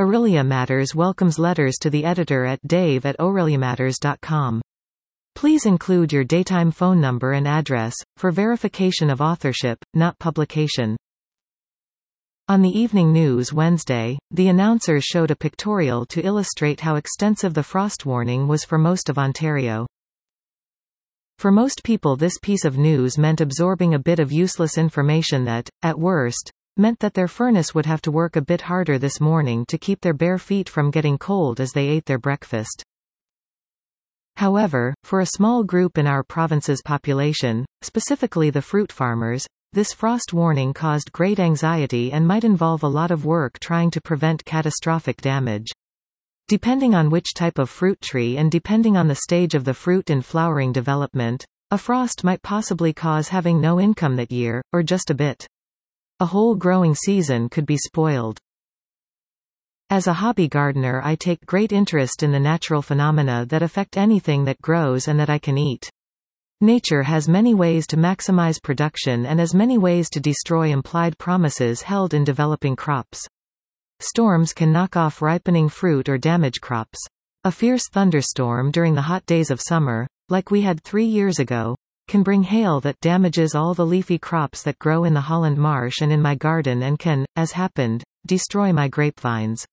Aurelia Matters welcomes letters to the editor at dave@aureliamatters.com. Please include your daytime phone number and address, for verification of authorship, not publication. On the evening news Wednesday, the announcers showed a pictorial to illustrate how extensive the frost warning was for most of Ontario. For most people, this piece of news meant absorbing a bit of useless information that, at worst, meant that their furnace would have to work a bit harder this morning to keep their bare feet from getting cold as they ate their breakfast. However, for a small group in our province's population, specifically the fruit farmers, this frost warning caused great anxiety and might involve a lot of work trying to prevent catastrophic damage. Depending on which type of fruit tree and depending on the stage of the fruit and flowering development, a frost might possibly cause having no income that year, or just a bit. A whole growing season could be spoiled. As a hobby gardener, I take great interest in the natural phenomena that affect anything that grows and that I can eat. Nature has many ways to maximize production and as many ways to destroy implied promises held in developing crops. Storms can knock off ripening fruit or damage crops. A fierce thunderstorm during the hot days of summer, like we had 3 years ago, can bring hail that damages all the leafy crops that grow in the Holland Marsh and in my garden and can, as happened, destroy my grapevines.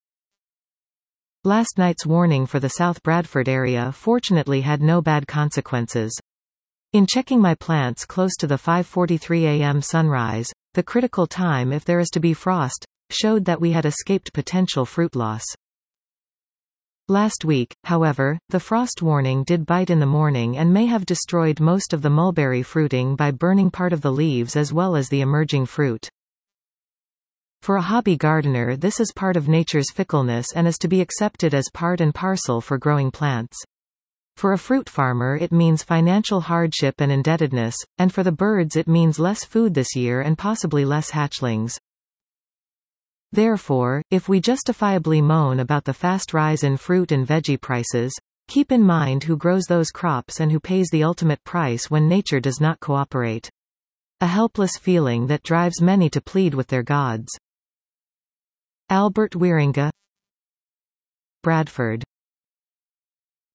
Last night's warning for the South Bradford area fortunately had no bad consequences. In checking my plants close to the 5:43 a.m. sunrise, the critical time if there is to be frost, showed that we had escaped potential fruit loss. Last week, however, the frost warning did bite in the morning and may have destroyed most of the mulberry fruiting by burning part of the leaves as well as the emerging fruit. For a hobby gardener, this is part of nature's fickleness and is to be accepted as part and parcel for growing plants. For a fruit farmer, it means financial hardship and indebtedness, and for the birds it means less food this year and possibly less hatchlings. Therefore, if we justifiably moan about the fast rise in fruit and veggie prices, keep in mind who grows those crops and who pays the ultimate price when nature does not cooperate. A helpless feeling that drives many to plead with their gods. Albert Wieringa, Bradford.